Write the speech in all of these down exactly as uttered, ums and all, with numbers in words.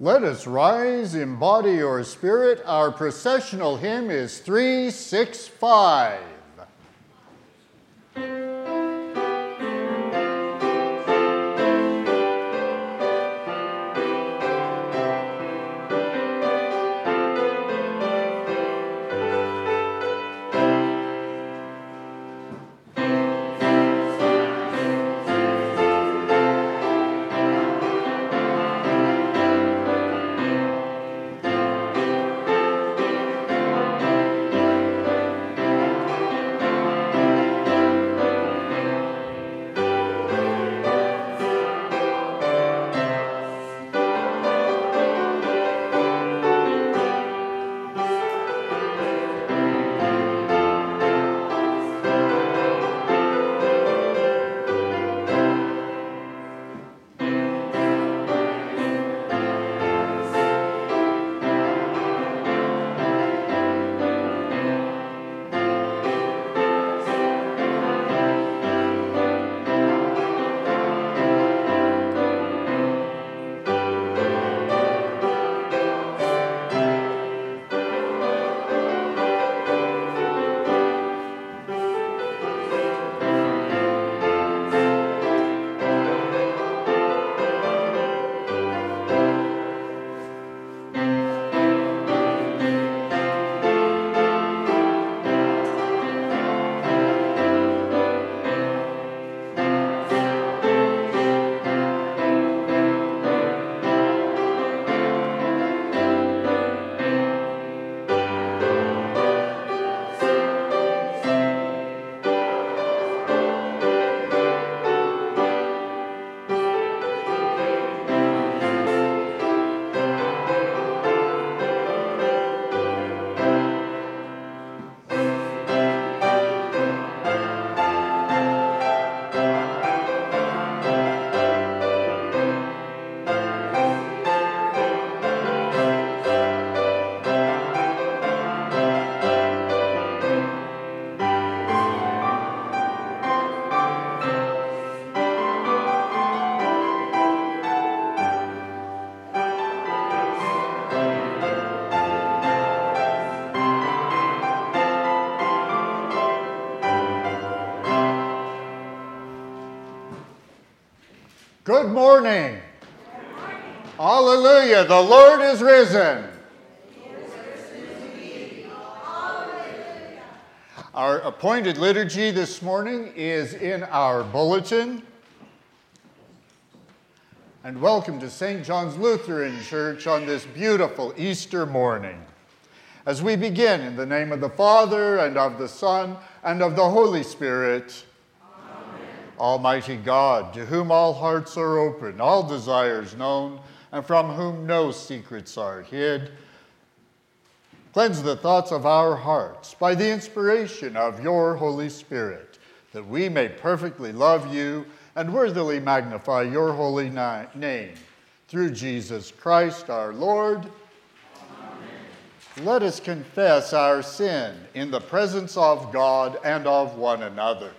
Let us rise in body or spirit. Our processional hymn is three six five. Good morning. Good morning. Hallelujah. The Lord is risen. He is risen indeed. Hallelujah. Our appointed liturgy this morning is in our bulletin. And welcome to Saint John's Lutheran Church on this beautiful Easter morning. As we begin in the name of the Father, and of the Son, and of the Holy Spirit. Almighty God, to whom all hearts are open, all desires known, and from whom no secrets are hid, cleanse the thoughts of our hearts by the inspiration of your Holy Spirit, that we may perfectly love you and worthily magnify your holy na- name. Through Jesus Christ our Lord. Amen. Let us confess our sin in the presence of God and of one another.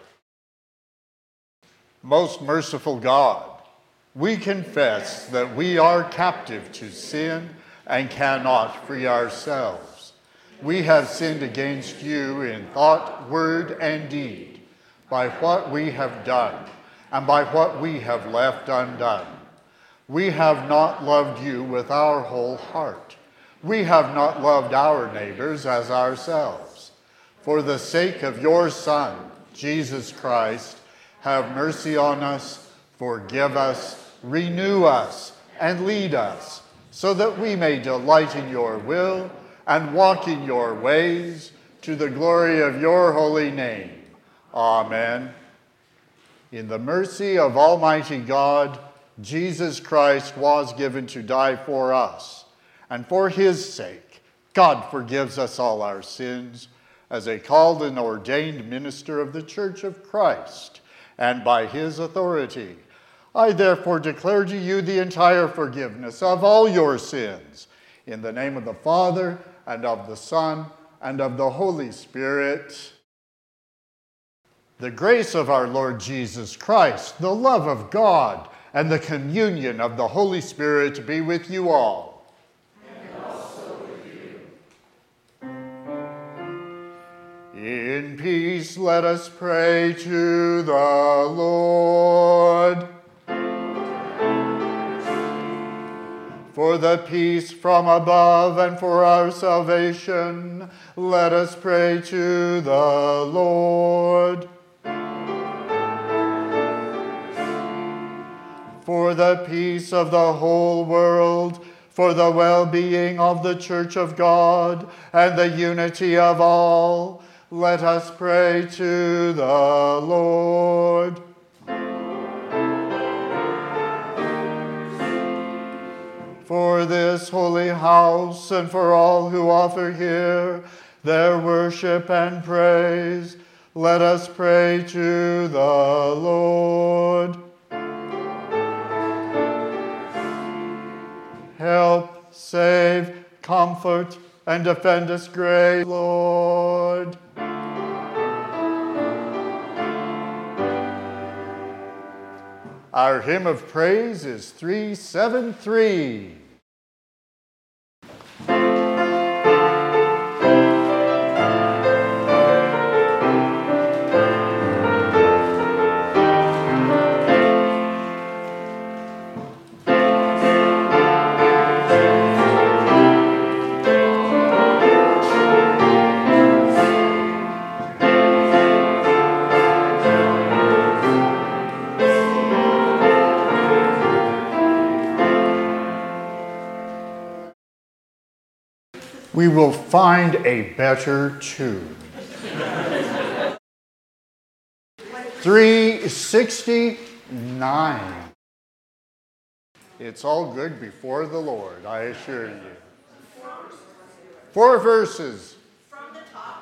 Most merciful God, we confess that we are captive to sin and cannot free ourselves. We have sinned against you in thought, word, and deed, by what we have done and by what we have left undone. We have not loved you with our whole heart. We have not loved our neighbors as ourselves. For the sake of your Son, Jesus Christ, have mercy on us, forgive us, renew us, and lead us, so that we may delight in your will and walk in your ways, to the glory of your holy name. Amen. In the mercy of Almighty God, Jesus Christ was given to die for us, and for his sake, God forgives us all our sins, as a called and ordained minister of the Church of Christ. And by his authority, I therefore declare to you the entire forgiveness of all your sins, in the name of the Father, and of the Son, and of the Holy Spirit. The grace of our Lord Jesus Christ, the love of God, and the communion of the Holy Spirit be with you all. In peace let us pray to the Lord. For the peace from above and for our salvation, let us pray to the Lord. For the peace of the whole world, for the well-being of the Church of God, and the unity of all, let us pray to the Lord. For this holy house and for all who offer here their worship and praise, let us pray to the Lord. Help, save, comfort, and defend us, great Lord. Our hymn of praise is three seventy-three. We will find a better tune. three sixty-nine. It's all good before the Lord, I assure you. Four verses. From the top.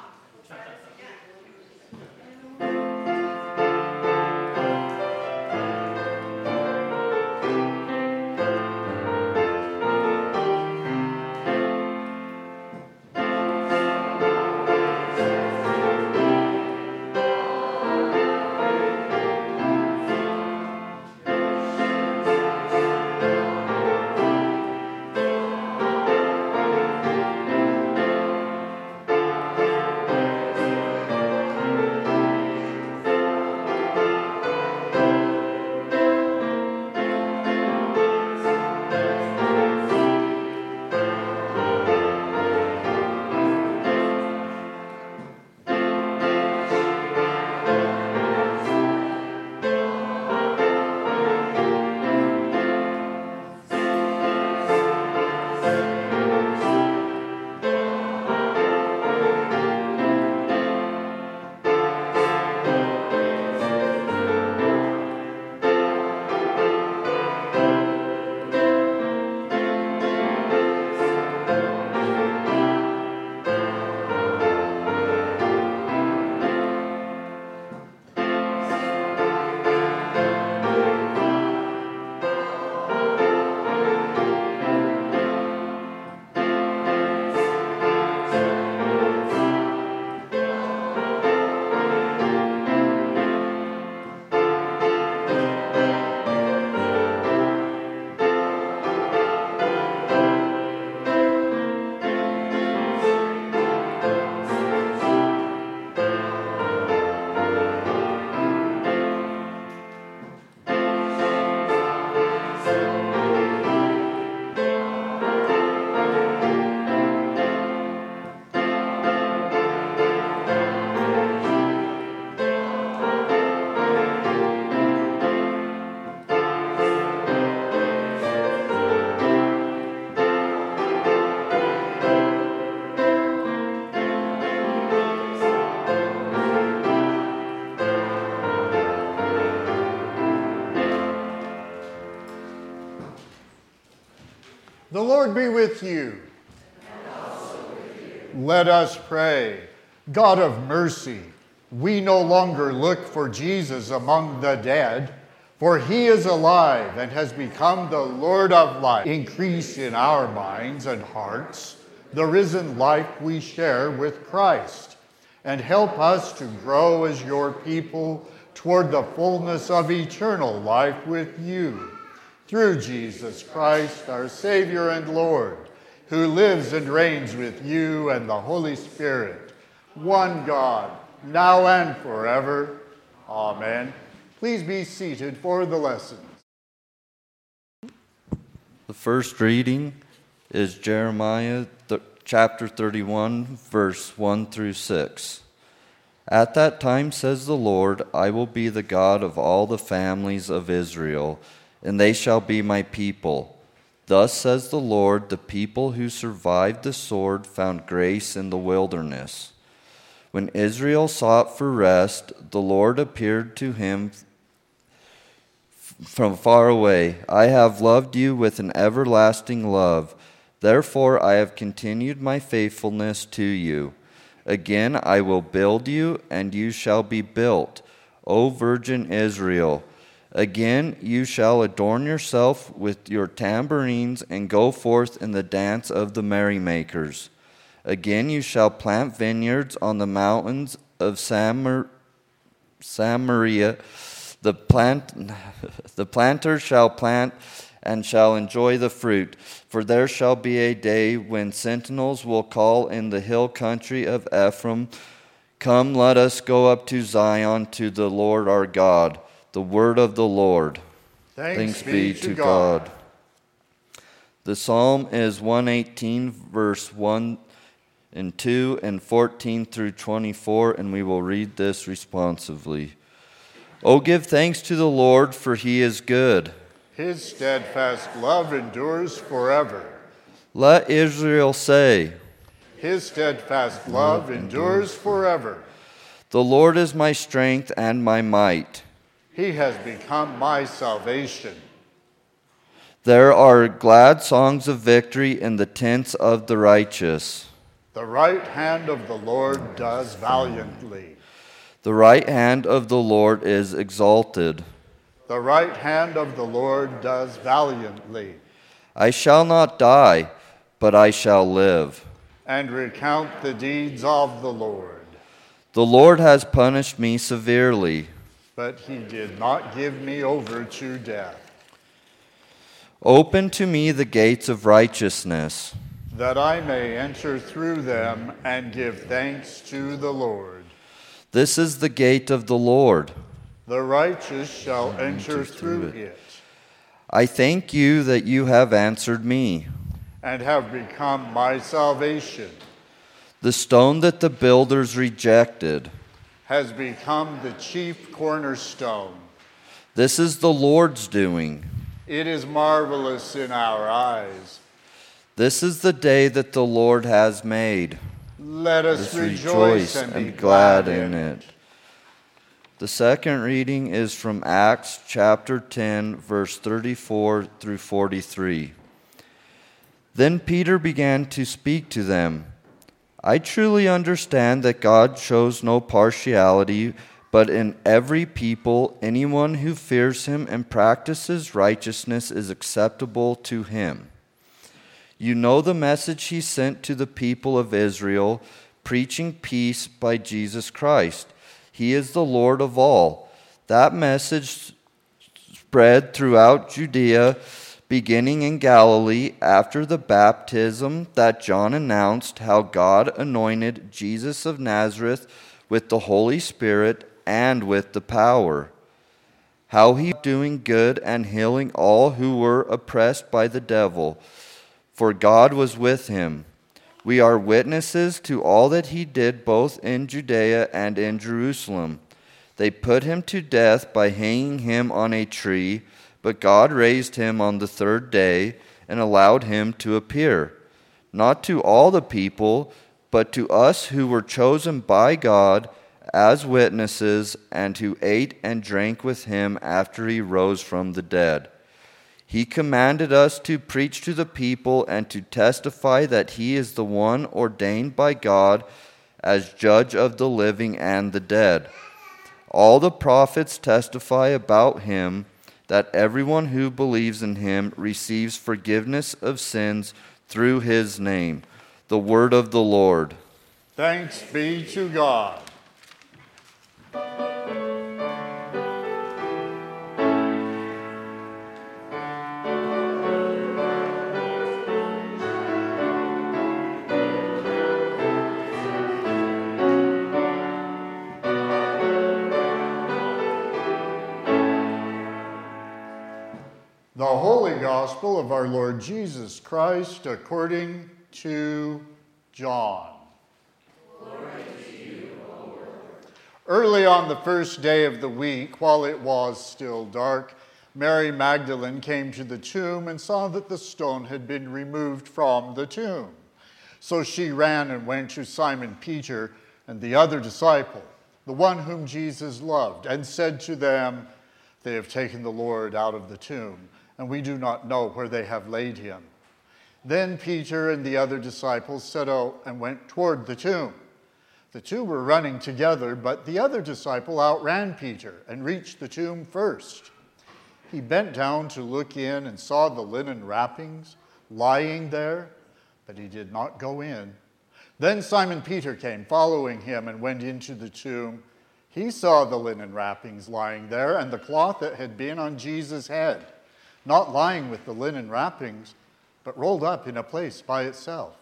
The Lord be with you. And also with you. Let us pray. God of mercy, we no longer look for Jesus among the dead, for he is alive and has become the Lord of life. Increase in our minds and hearts the risen life we share with Christ, and help us to grow as your people toward the fullness of eternal life with you. Through Jesus Christ, our Savior and Lord, who lives and reigns with you and the Holy Spirit, one God, now and forever. Amen. Please be seated for the lesson. The first reading is Jeremiah th- chapter thirty-one, verse one through six. At that time, says the Lord, I will be the God of all the families of Israel, and they shall be my people. Thus says the Lord, the people who survived the sword found grace in the wilderness. When Israel sought for rest, the Lord appeared to him from far away. I have loved you with an everlasting love. Therefore I have continued my faithfulness to you. Again I will build you, and you shall be built, O Virgin Israel. Again you shall adorn yourself with your tambourines and go forth in the dance of the merrymakers. Again you shall plant vineyards on the mountains of Samar- Samaria. The plant, the planter shall plant and shall enjoy the fruit. For there shall be a day when sentinels will call in the hill country of Ephraim, come, let us go up to Zion, to the Lord our God. The word of the Lord. Thanks, Thanks be, be to to God. God. The psalm is one eighteen, verse one and two, and fourteen through twenty-four, and we will read this responsively. Oh, give thanks to the Lord, for he is good. His steadfast love endures forever. Let Israel say, His steadfast love endures forever. the Lord is my strength and my might. He has become my salvation. There are glad songs of victory in the tents of the righteous. The right hand of the Lord does valiantly. The right hand of the Lord is exalted. The right hand of the Lord does valiantly. I shall not die, but I shall live, and recount the deeds of the Lord. The Lord has punished me severely, but he did not give me over to death. Open to me the gates of righteousness, that I may enter through them and give thanks to the Lord. This is the gate of the Lord. The righteous shall enter through it. I thank you that you have answered me, and have become my salvation. The stone that the builders rejected has become the chief cornerstone. This is the Lord's doing. It is marvelous in our eyes. This is the day that the Lord has made. Let us Let us rejoice, rejoice and, and be glad glad in it. The second reading is from Acts chapter ten, verse thirty-four through forty-three. Then Peter began to speak to them. I truly understand that God shows no partiality, but in every people, anyone who fears him and practices righteousness is acceptable to him. You know the message he sent to the people of Israel, preaching peace by Jesus Christ. He is the Lord of all. That message spread throughout Judea, beginning in Galilee, after the baptism that John announced how God anointed Jesus of Nazareth with the Holy Spirit and with the power. How he was doing good and healing all who were oppressed by the devil, for God was with him. We are witnesses to all that he did both in Judea and in Jerusalem. They put him to death by hanging him on a tree, but God raised him on the third day and allowed him to appear, not to all the people, but to us who were chosen by God as witnesses and who ate and drank with him after he rose from the dead. He commanded us to preach to the people and to testify that he is the one ordained by God as judge of the living and the dead. All the prophets testify about him that everyone who believes in him receives forgiveness of sins through his name. The word of the Lord. Thanks be to God. Gospel of our Lord Jesus Christ according to John. Glory to you, O Lord. Early on the first day of the week, while it was still dark, Mary Magdalene came to the tomb and saw that the stone had been removed from the tomb. So she ran and went to Simon Peter and the other disciple, the one whom Jesus loved, and said to them, "They have taken the Lord out of the tomb, and we do not know where they have laid him." Then Peter and the other disciples set out and went toward the tomb. The two were running together, but the other disciple outran Peter and reached the tomb first. He bent down to look in and saw the linen wrappings lying there, but he did not go in. Then Simon Peter came, following him, and went into the tomb. He saw the linen wrappings lying there, and the cloth that had been on Jesus' head, not lying with the linen wrappings, but rolled up in a place by itself.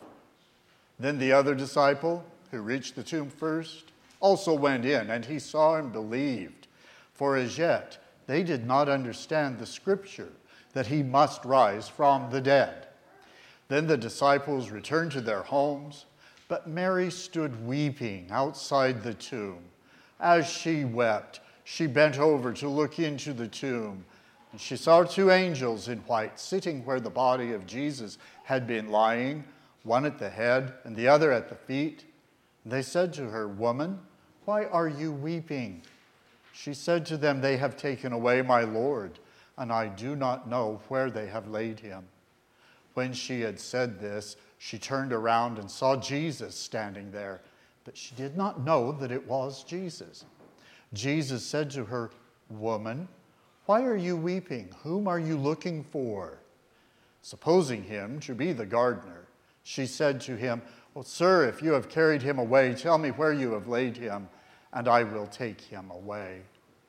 Then the other disciple, who reached the tomb first, also went in, and he saw and believed. For as yet they did not understand the scripture, that he must rise from the dead. Then the disciples returned to their homes, but Mary stood weeping outside the tomb. As she wept, she bent over to look into the tomb, and she saw two angels in white sitting where the body of Jesus had been lying, one at the head and the other at the feet. They said to her, "Woman, why are you weeping?" She said to them, "They have taken away my Lord, and I do not know where they have laid him." When she had said this, she turned around and saw Jesus standing there, but she did not know that it was Jesus. Jesus said to her, "Woman, why are you weeping? Whom are you looking for?" Supposing him to be the gardener, she said to him, "Well, sir, if you have carried him away, tell me where you have laid him, and I will take him away."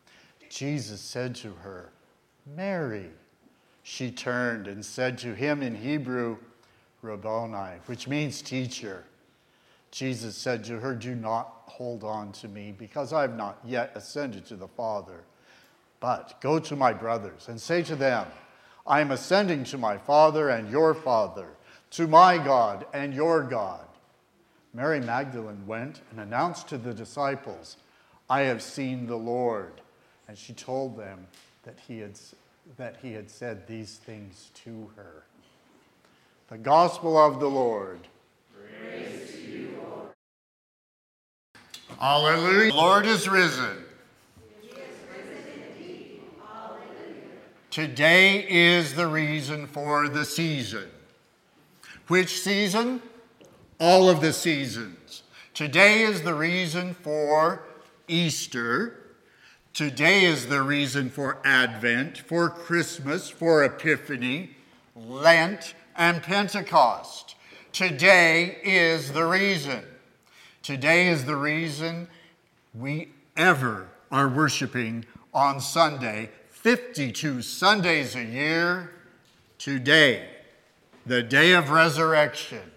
Jesus said to her, "Mary." She turned and said to him in Hebrew, "Rabboni," which means teacher. Jesus said to her, "Do not hold on to me, because I have not yet ascended to the Father. But go to my brothers and say to them, I am ascending to my Father and your Father, to my God and your God." Mary Magdalene went and announced to the disciples, "I have seen the Lord." And she told them that he had, that he had said these things to her. The Gospel of the Lord. Praise to you, Lord. Hallelujah. The Lord is risen. He is risen indeed. Hallelujah. Today is the reason for the season. Which season? All of the seasons. Today is the reason for Easter. Today is the reason for Advent, for Christmas, for Epiphany, Lent, and Pentecost. Today is the reason. Today is the reason we ever are worshiping on Sunday, fifty-two Sundays a year. Today, the day of resurrection,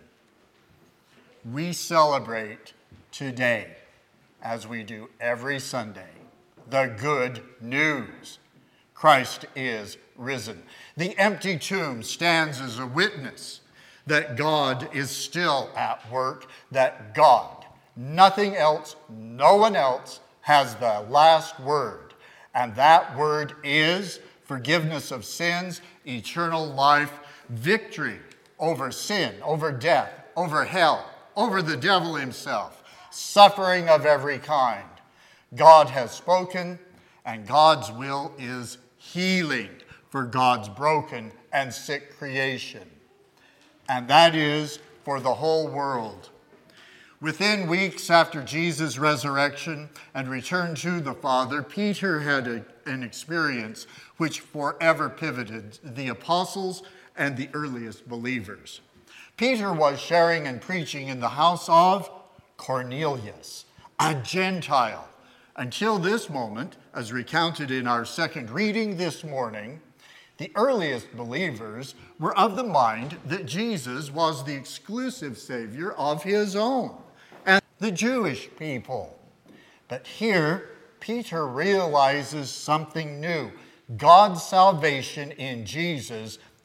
we celebrate today, as we do every Sunday, the good news. Christ is risen. The empty tomb stands as a witness that God is still at work, that God, nothing else, no one else, has the last word. And that word is forgiveness of sins, eternal life, victory over sin, over death, over hell, over the devil himself, suffering of every kind. God has spoken, and God's will is healing for God's broken and sick creation. And that is for the whole world. Within weeks after Jesus' resurrection and return to the Father, Peter had a, an experience which forever pivoted the apostles and the earliest believers. Peter was sharing and preaching in the house of Cornelius, a Gentile. Until this moment, as recounted in our second reading this morning, the earliest believers were of the mind that Jesus was the exclusive Savior of his own and the Jewish people. But here, Peter realizes something new. God's salvation in Jesus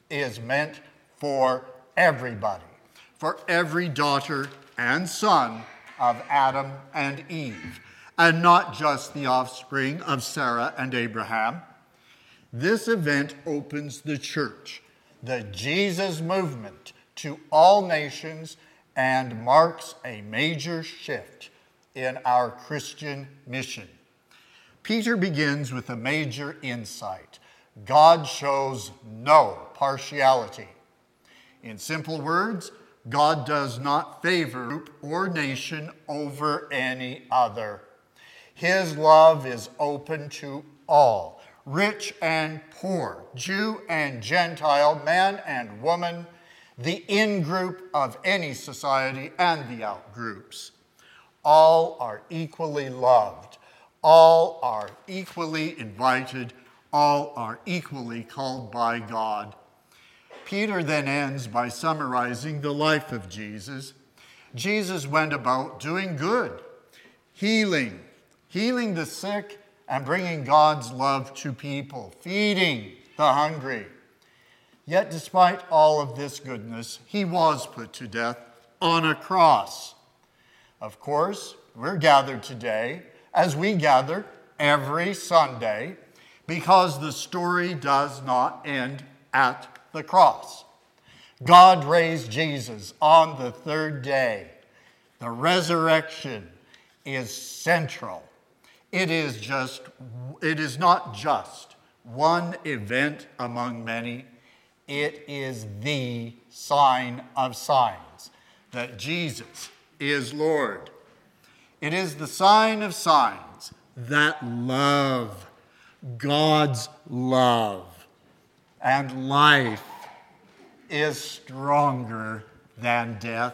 is meant for everybody, for every daughter and son of Adam and Eve, and not just the offspring of Sarah and Abraham. This event opens the church, the Jesus movement, to all nations and marks a major shift in our Christian mission. Peter begins with a major insight. God shows no partiality. In simple words, God does not favor a group or nation over any other. His love is open to all, rich and poor, Jew and Gentile, man and woman, the in-group of any society and the out-groups. All are equally loved. All are equally invited. All are equally called by God. Peter then ends by summarizing the life of Jesus. Jesus went about doing good, healing, healing the sick, and bringing God's love to people, feeding the hungry. Yet despite all of this goodness, he was put to death on a cross. Of course, we're gathered today, as we gather every Sunday, because the story does not end at the cross. God raised Jesus on the third day. The resurrection is central. It is just, it is not just one event among many. It is the sign of signs that Jesus is Lord. It is the sign of signs that love, God's love, and life is stronger than death.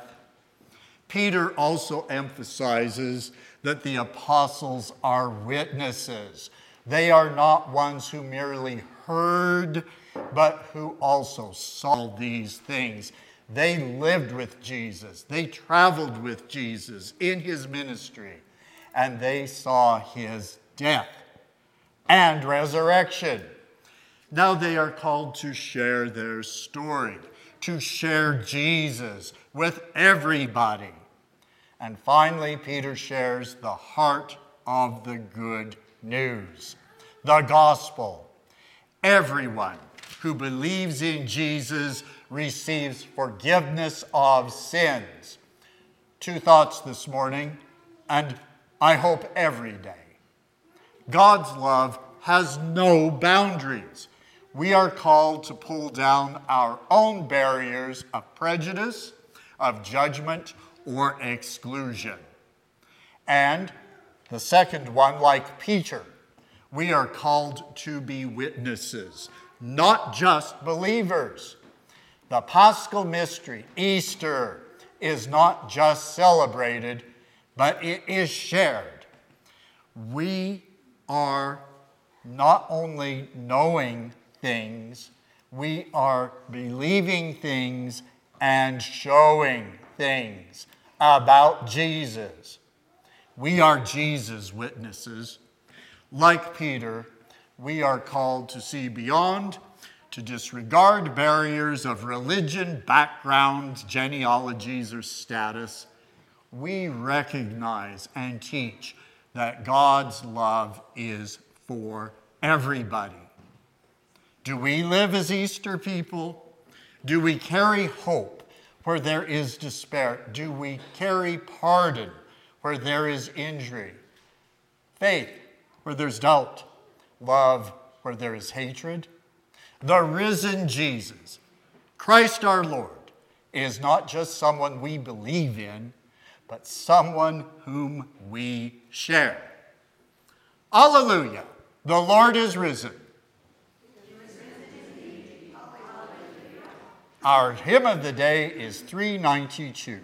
Peter also emphasizes that the apostles are witnesses. They are not ones who merely heard, but who also saw these things. They lived with Jesus. They traveled with Jesus in his ministry, and they saw his death and resurrection. Now they are called to share their story, to share Jesus with everybody. And finally, Peter shares the heart of the good news, the gospel. Everyone who believes in Jesus receives forgiveness of sins. Two thoughts this morning, and I hope every day. God's love has no boundaries. We are called to pull down our own barriers of prejudice, of judgment, or exclusion. And the second one, like Peter, we are called to be witnesses, not just believers. The Paschal mystery, Easter, is not just celebrated, but it is shared. We are not only knowing things, we are believing things and showing things about Jesus. We are Jesus' witnesses. Like Peter, we are called to see beyond, to disregard barriers of religion, background, genealogies, or status. We recognize and teach that God's love is for everybody. Do we live as Easter people? Do we carry hope where there is despair? Do we carry pardon where there is injury? Faith where there's doubt? Love where there is hatred? The risen Jesus, Christ our Lord, is not just someone we believe in, but someone whom we share. Alleluia! The Lord is risen. Our hymn of the day is three ninety-two.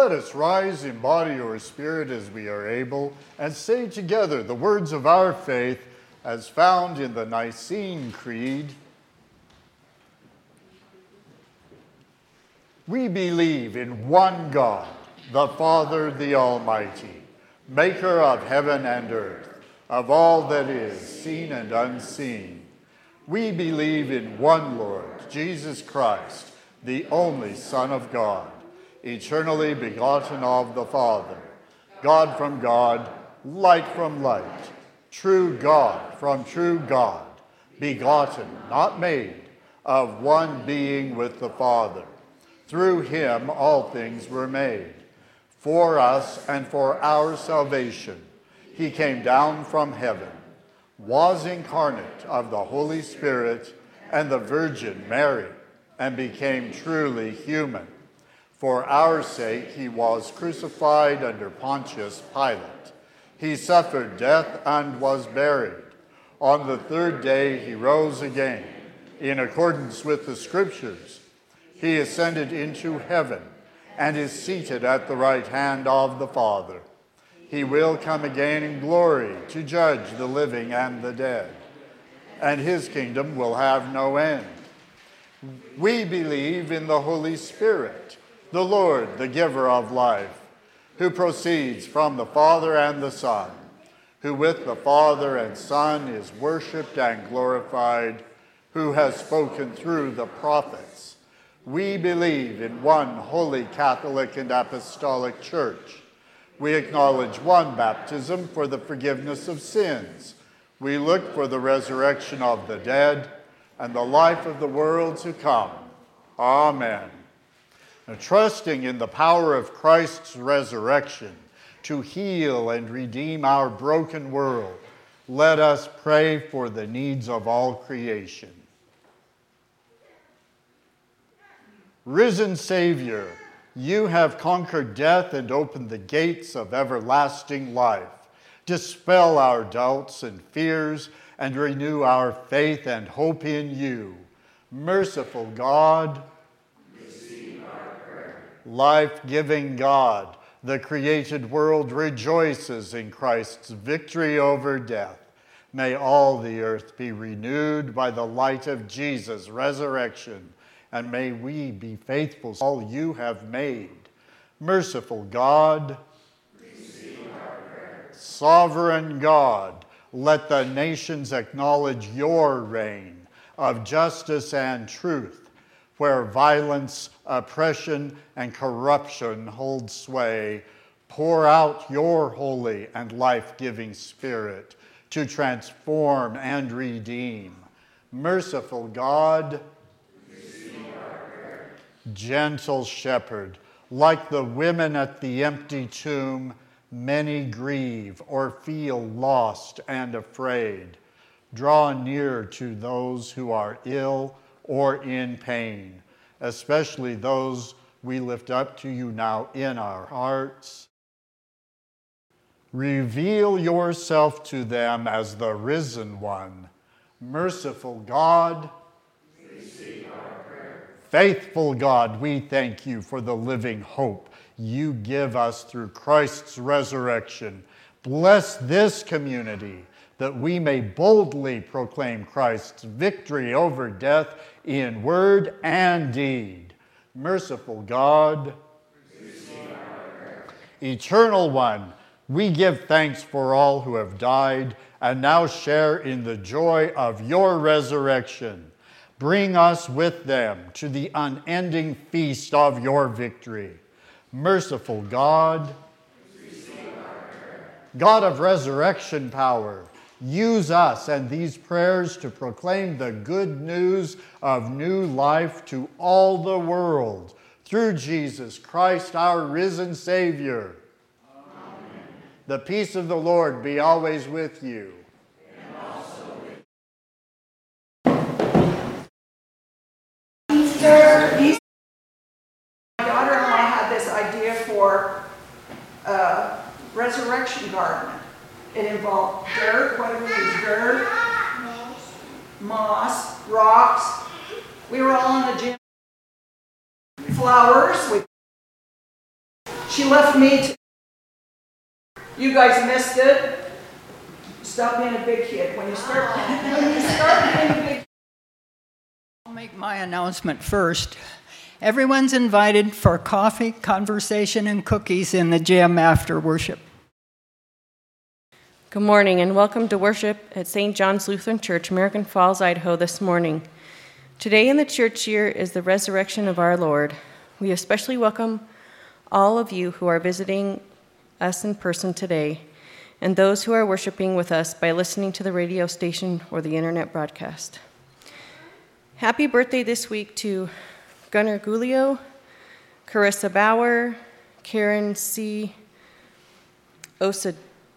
let us rise in body or spirit as we are able, and say together the words of our faith as found in the Nicene Creed. We believe in one God, the Father, the Almighty, maker of heaven and earth, of all that is seen and unseen. We believe in one Lord, Jesus Christ, the only Son of God, eternally begotten of the Father, God from God, light from light, true God from true God, begotten, not made, of one being with the Father. Through him all things were made. For us and for our salvation, he came down from heaven, was incarnate of the Holy Spirit and the Virgin Mary, and became truly human. For our sake he was crucified under Pontius Pilate. He suffered death and was buried. On the third day he rose again, in accordance with the Scriptures. He ascended into heaven and is seated at the right hand of the Father. He will come again in glory to judge the living and the dead, and his kingdom will have no end. We believe in the Holy Spirit, the Lord, the giver of life, who proceeds from the Father and the Son, who with the Father and Son is worshipped and glorified, who has spoken through the prophets. We believe in one holy Catholic and Apostolic Church. We acknowledge one baptism for the forgiveness of sins. We look for the resurrection of the dead and the life of the world to come. Amen. Now, trusting in the power of Christ's resurrection to heal and redeem our broken world, let us pray for the needs of all creation. Risen Savior, you have conquered death and opened the gates of everlasting life. Dispel our doubts and fears and renew our faith and hope in you. Merciful God, receive our prayer. Life-giving God, the created world rejoices in Christ's victory over death. May all the earth be renewed by the light of Jesus' resurrection, and may we be faithful to all you have made. Merciful God, receive our prayer. Sovereign God, let the nations acknowledge your reign of justice and truth. Where violence, oppression, and corruption hold sway, pour out your holy and life-giving Spirit to transform and redeem. Merciful God, gentle shepherd, like the women at the empty tomb, many grieve or feel lost and afraid. Draw near to those who are ill or in pain, especially those we lift up to you now in our hearts. Reveal yourself to them as the risen one. Merciful God, receive our prayer. Faithful God, we thank you for the living hope you give us through Christ's resurrection. Bless this community that we may boldly proclaim Christ's victory over death in word and deed. Merciful God, receive our prayer. Eternal One, we give thanks for all who have died and now share in the joy of your resurrection. Bring us with them to the unending feast of your victory. Merciful God, God of resurrection power, use us and these prayers to proclaim the good news of new life to all the world. Through Jesus Christ, our risen Savior. Amen. The peace of the Lord be always with you. And also with Easter, Easter. My daughter-in-law had this idea for a resurrection garden. It involved dirt, what do we use, dirt, moss, rocks. We were all in the gym. Flowers, we She left me to... You guys missed it. Stop being a big kid. When you start, when you start being a big... I'll make my announcement first. Everyone's invited for coffee, conversation, and cookies in the gym after worship. Good morning and welcome to worship at Saint John's Lutheran Church, American Falls, Idaho this morning. Today in the church year is the resurrection of our Lord. We especially welcome all of you who are visiting us in person today and those who are worshiping with us by listening to the radio station or the internet broadcast. Happy birthday this week to Gunnar Guglio, Carissa Bauer, Karen C. Osadachi,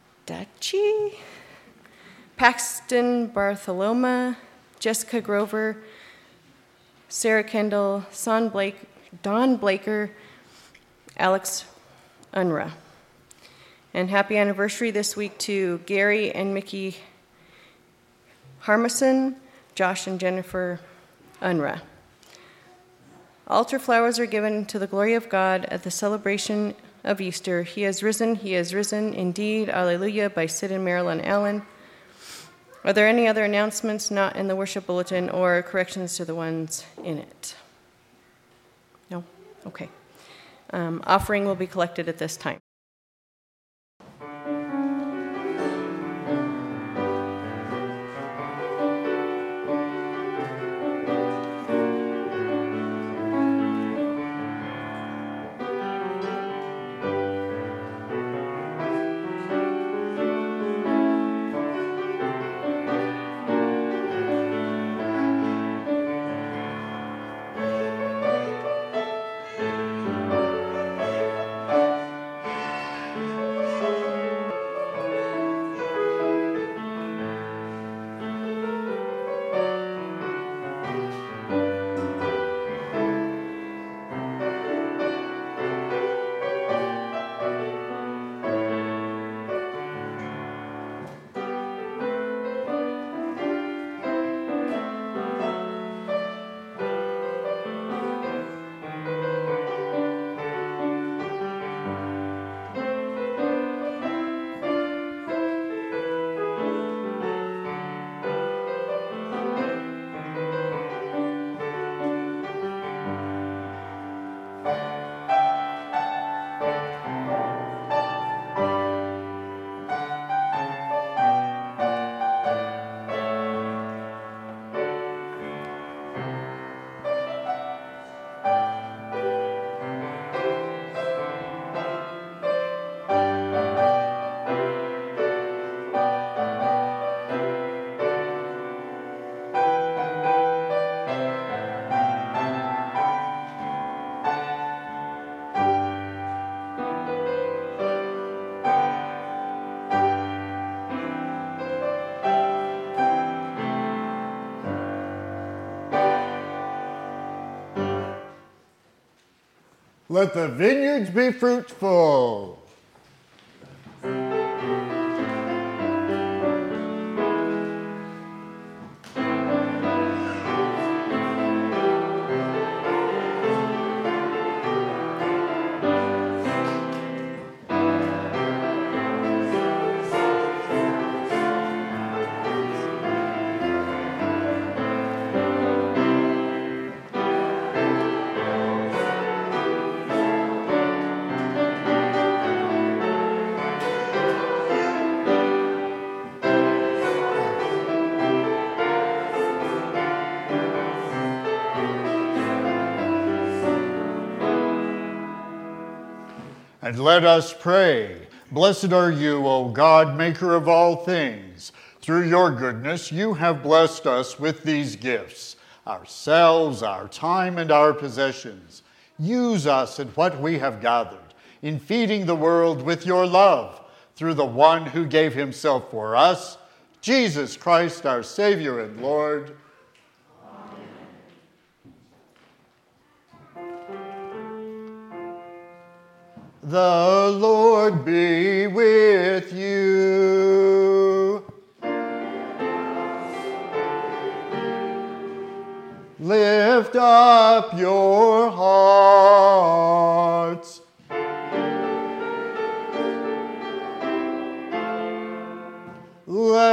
Paxton Bartholoma, Jessica Grover, Sarah Kendall, Son Blake, Don Blaker, Alex Unruh. And happy anniversary this week to Gary and Mickey Harmison, Josh and Jennifer Unruh. Altar flowers are given to the glory of God at the celebration of Easter. He has risen, he has risen, indeed, alleluia, by Sid and Marilyn Allen. Are there any other announcements not in the worship bulletin or corrections to the ones in it? No? Okay. Um, offering will be collected at this time. Let the vineyards be fruitful. And let us pray. Blessed are you, O God, maker of all things. Through your goodness, you have blessed us with these gifts, ourselves, our time, and our possessions. Use us in what we have gathered, in feeding the world with your love, through the one who gave himself for us, Jesus Christ, our Savior and Lord. The Lord be with you. Lift up your hearts.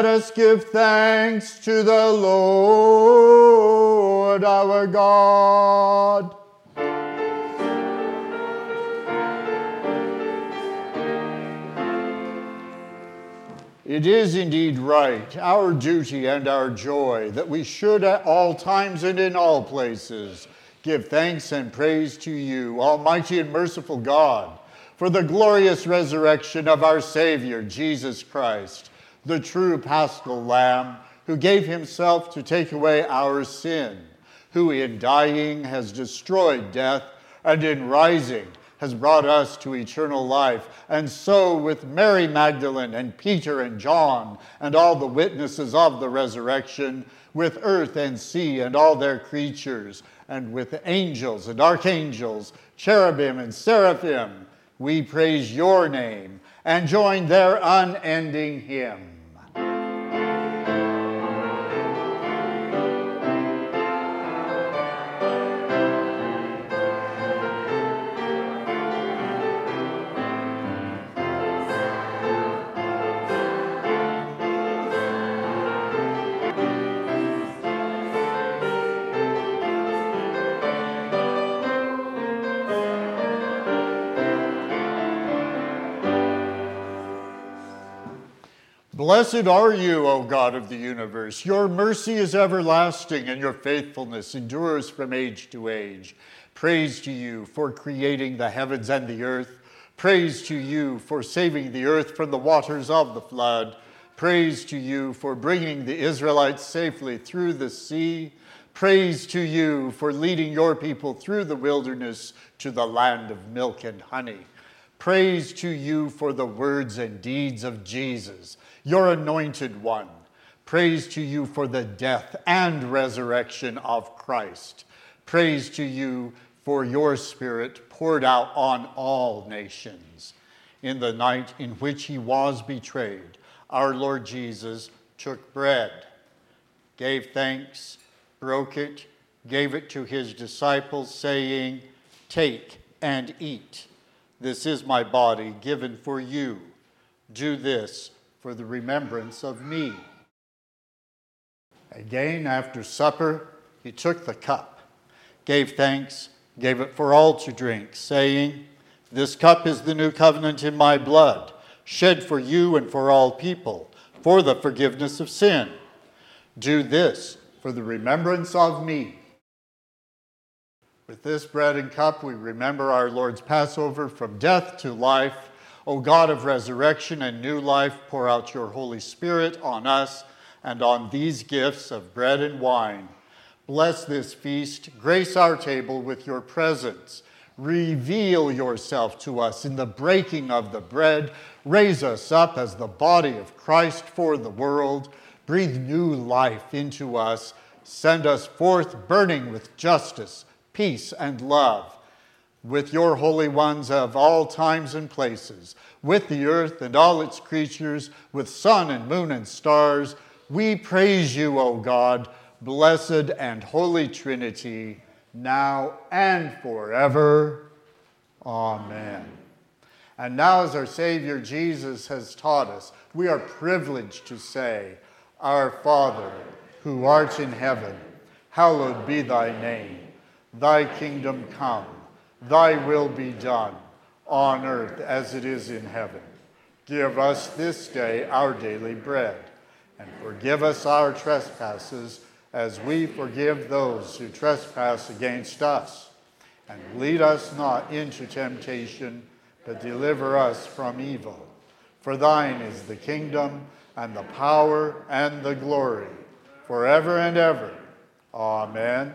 Let us give thanks to the Lord our God. It is indeed right, our duty and our joy, that we should at all times and in all places give thanks and praise to you, Almighty and merciful God, for the glorious resurrection of our Savior, Jesus Christ, the true Paschal Lamb, who gave himself to take away our sin, who in dying has destroyed death, and in rising has brought us to eternal life. And so with Mary Magdalene and Peter and John and all the witnesses of the resurrection, with earth and sea and all their creatures, and with angels and archangels, cherubim and seraphim, we praise your name and join their unending hymn. Blessed are you, O God of the universe. Your mercy is everlasting, and your faithfulness endures from age to age. Praise to you for creating the heavens and the earth. Praise to you for saving the earth from the waters of the flood. Praise to you for bringing the Israelites safely through the sea. Praise to you for leading your people through the wilderness to the land of milk and honey. Praise to you for the words and deeds of Jesus, your anointed one. Praise to you for the death and resurrection of Christ. Praise to you for your Spirit poured out on all nations. In the night in which he was betrayed, our Lord Jesus took bread, gave thanks, broke it, gave it to his disciples, saying, "Take and eat. This is my body given for you. Do this for the remembrance of me." Again, after supper, he took the cup, gave thanks, gave it for all to drink, saying, "This cup is the new covenant in my blood, shed for you and for all people, for the forgiveness of sin. Do this for the remembrance of me." With this bread and cup, we remember our Lord's Passover from death to life. O God of resurrection and new life, pour out your Holy Spirit on us and on these gifts of bread and wine. Bless this feast, grace our table with your presence. Reveal yourself to us in the breaking of the bread. Raise us up as the body of Christ for the world. Breathe new life into us. Send us forth burning with justice, peace, and love. With your holy ones of all times and places, with the earth and all its creatures, with sun and moon and stars, we praise you, O God, blessed and holy Trinity, now and forever. Amen. And now, as our Savior Jesus has taught us, we are privileged to say, "Our Father, who art in heaven, hallowed be thy name. Thy kingdom come. Thy will be done, on earth as it is in heaven. Give us this day our daily bread, and forgive us our trespasses, as we forgive those who trespass against us. And lead us not into temptation, but deliver us from evil. For thine is the kingdom, and the power, and the glory, forever and ever. Amen."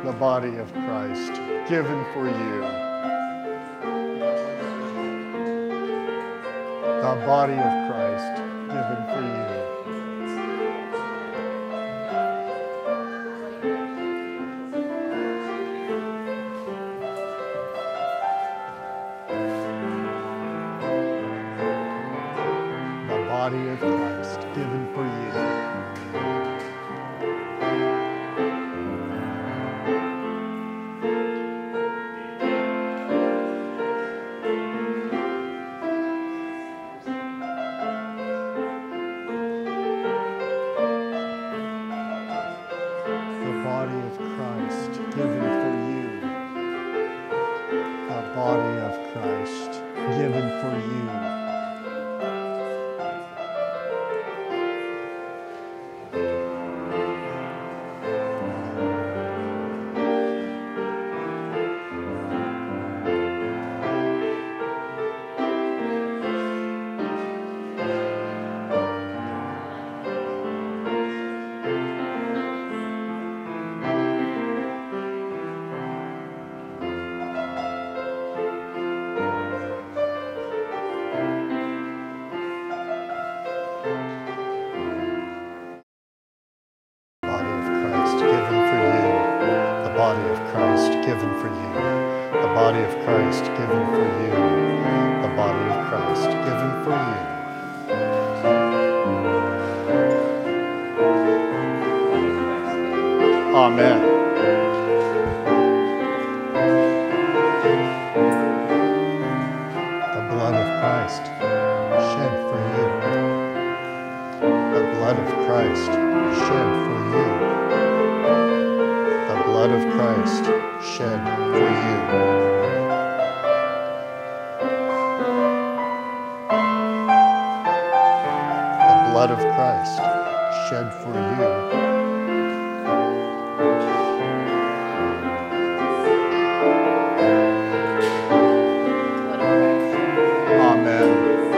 the body of Christ given for you. The body of Christ given for you. The body of Christ given for you. Given for you, the body of Christ given for you, the body of Christ given for you. Amen. The blood of Christ shed for you. The blood of Christ shed for you. The blood of Christ shed for you. The blood of Christ shed for you. Amen.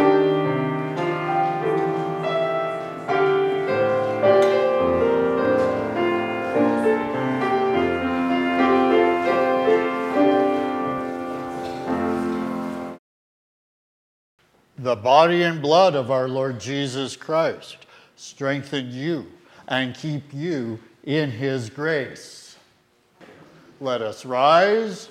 The body and blood of our Lord Jesus Christ strengthen you and keep you in his grace. Let us rise.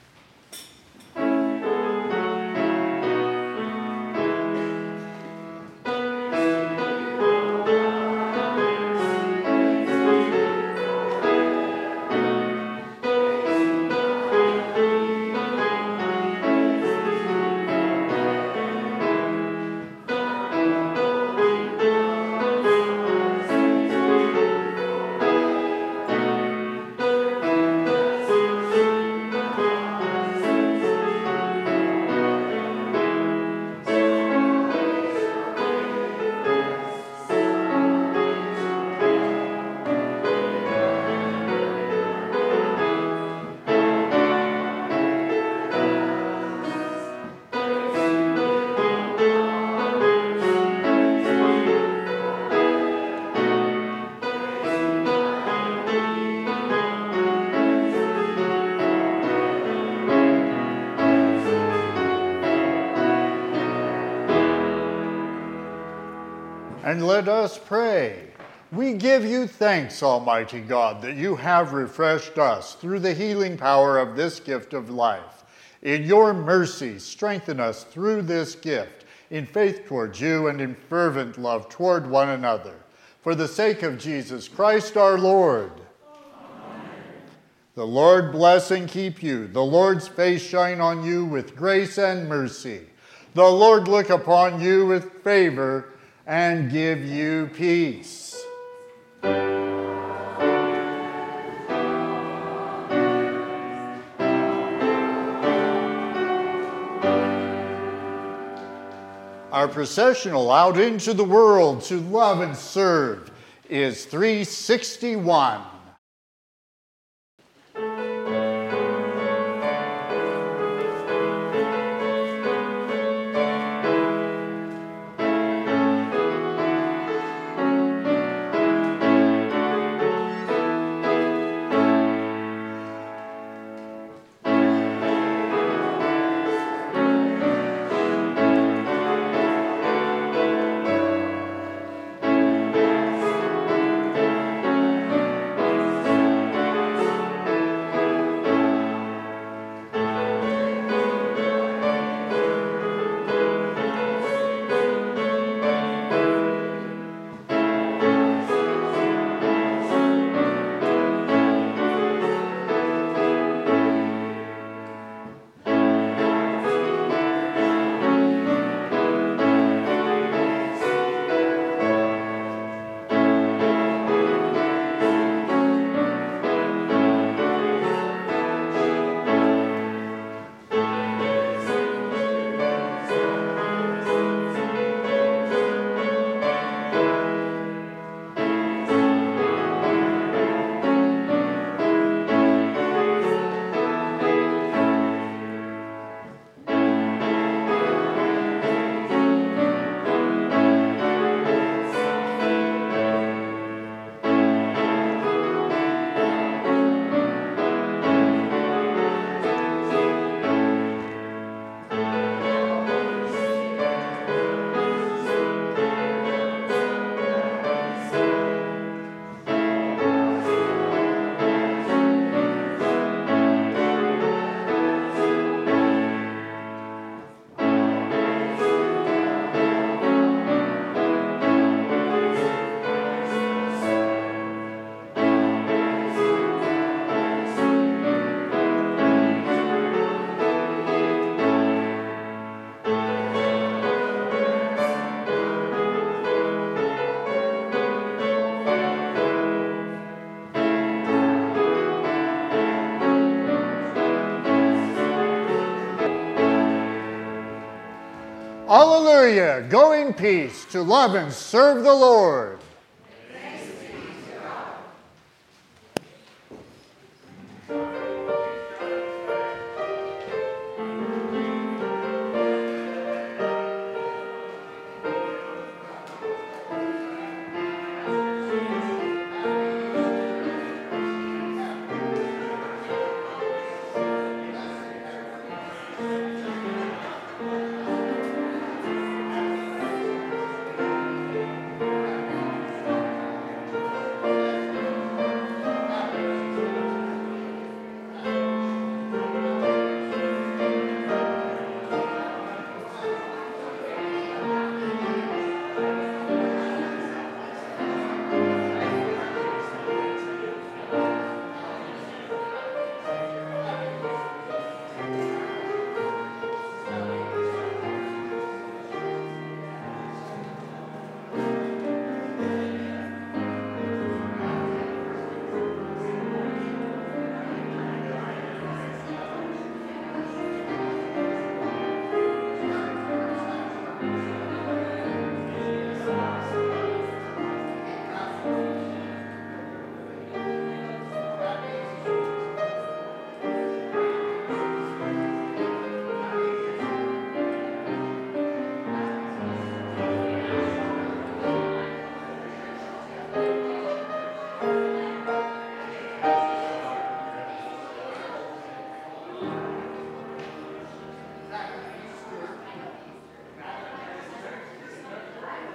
And let us pray. We give you thanks, Almighty God, that you have refreshed us through the healing power of this gift of life. In your mercy, strengthen us through this gift, in faith towards you and in fervent love toward one another. For the sake of Jesus Christ our Lord. Amen. The Lord bless and keep you. The Lord's face shine on you with grace and mercy. The Lord look upon you with favor and give you peace. Our processional out into the world to love and serve is three sixty-one. Alleluia. Go in peace to love and serve the Lord.